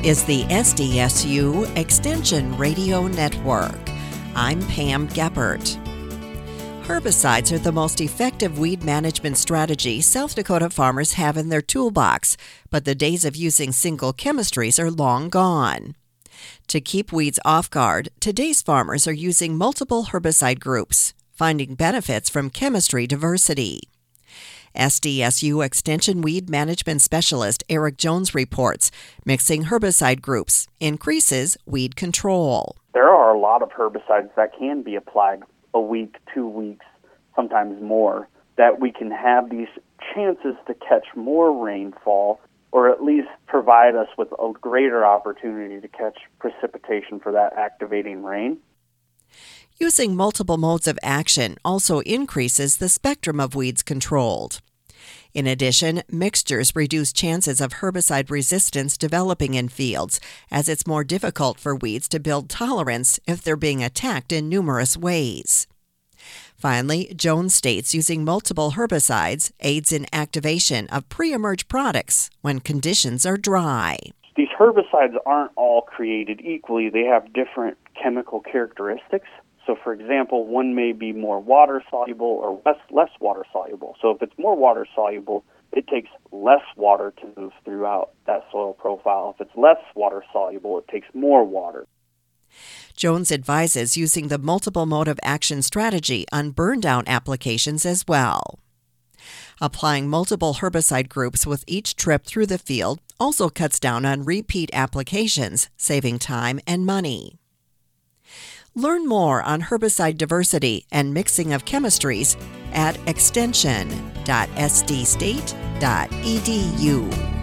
is the SDSU Extension Radio Network. I'm Pam Geppert. Herbicides are the most effective weed management strategy South Dakota farmers have in their toolbox, but the days of using single chemistries are long gone. To keep weeds off guard, today's farmers are using multiple herbicide groups, finding benefits from chemistry diversity. SDSU Extension Weed Management Specialist Eric Jones reports mixing herbicide groups increases weed control. There are a lot of herbicides that can be applied a week, 2 weeks, sometimes more, that we can have these chances to catch more rainfall or at least provide us with a greater opportunity to catch precipitation for that activating rain. Using multiple modes of action also increases the spectrum of weeds controlled. In addition, mixtures reduce chances of herbicide resistance developing in fields, as it's more difficult for weeds to build tolerance if they're being attacked in numerous ways. Finally, Jones states using multiple herbicides aids in activation of pre-emerge products when conditions are dry. These herbicides aren't all created equally. They have different chemical characteristics. So, for example, one may be more water-soluble or less water-soluble. So if it's more water-soluble, it takes less water to move throughout that soil profile. If it's less water-soluble, it takes more water. Jones advises using the multiple mode of action strategy on burn-down applications as well. Applying multiple herbicide groups with each trip through the field also cuts down on repeat applications, saving time and money. Learn more on herbicide diversity and mixing of chemistries at extension.sdstate.edu.